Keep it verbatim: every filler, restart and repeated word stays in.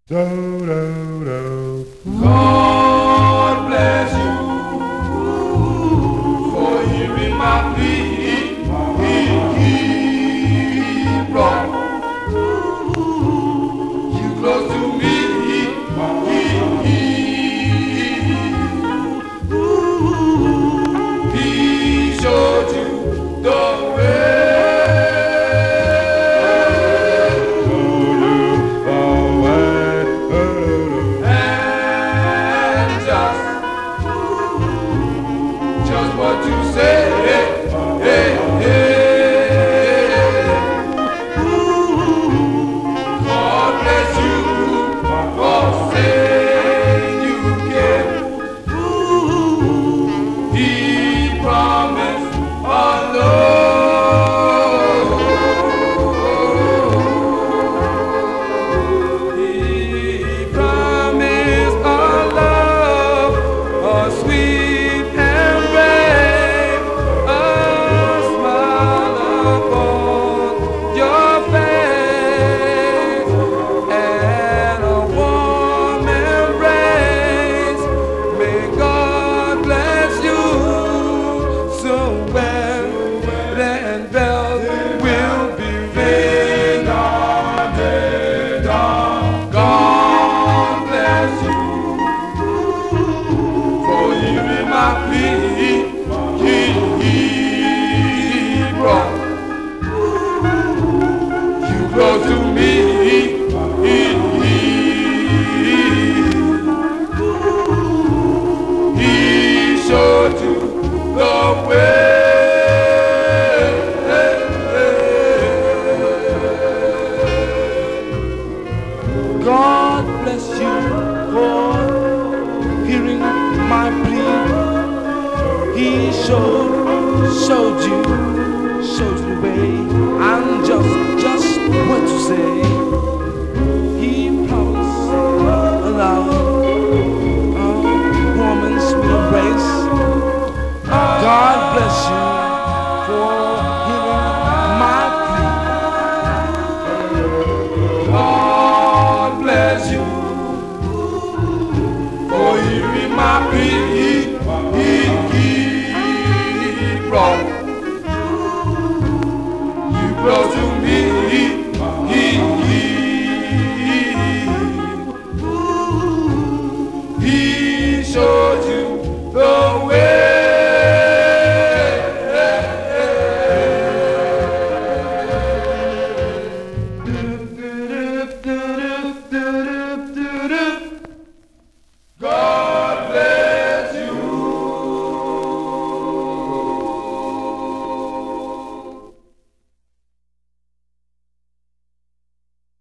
Do, do, do. God bless you for hearing my plea. He brought you close to me. He showed you the way. Just what you say, hey, hey, hey. God bless you for saying you can. He promised a love. He promised a love, a sweet embrace, a smile upon your face, and a warm embrace. May God bless you so well, and bells will be ringing all day long. God bless you for hearing my plea. He, he brought you close to me. He, he, he showed you the way. God bless you for hearing my plea. He showed, showed you, showed you the way. I'm just, just what to say.